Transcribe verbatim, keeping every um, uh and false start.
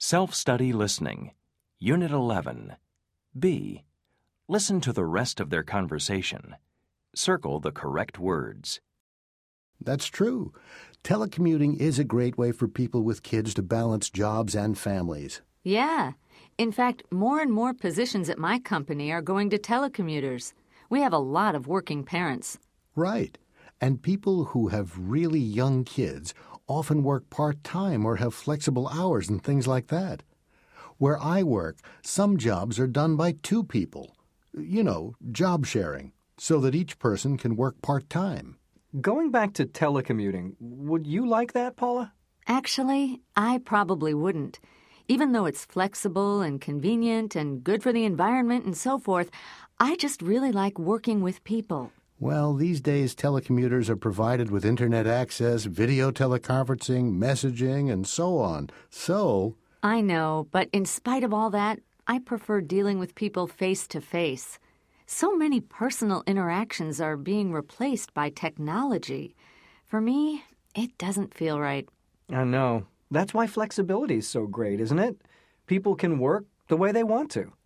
Self-study listening. Unit eleven. B. Listen to the rest of their conversation. Circle the correct words. That's true. Telecommuting is a great way for people with kids to balance jobs and families. Yeah. In fact, more and more positions at my company are going to telecommuters. We have a lot of working parents. Right. And people who have really young kids often work part-time or have flexible hours and things like that. Where I work, some jobs are done by two people. You know, job sharing, so that each person can work part-time. Going back to telecommuting, would you like that, Paula? Actually, I probably wouldn't. Even though it's flexible and convenient and good for the environment and so forth, I just really like working with people. Well, these days telecommuters are provided with internet access, video teleconferencing, messaging, and so on. So... I know, but in spite of all that, I prefer dealing with people face-to-face. So many personal interactions are being replaced by technology. For me, it doesn't feel right. I know. That's why flexibility is so great, isn't it? People can work the way they want to.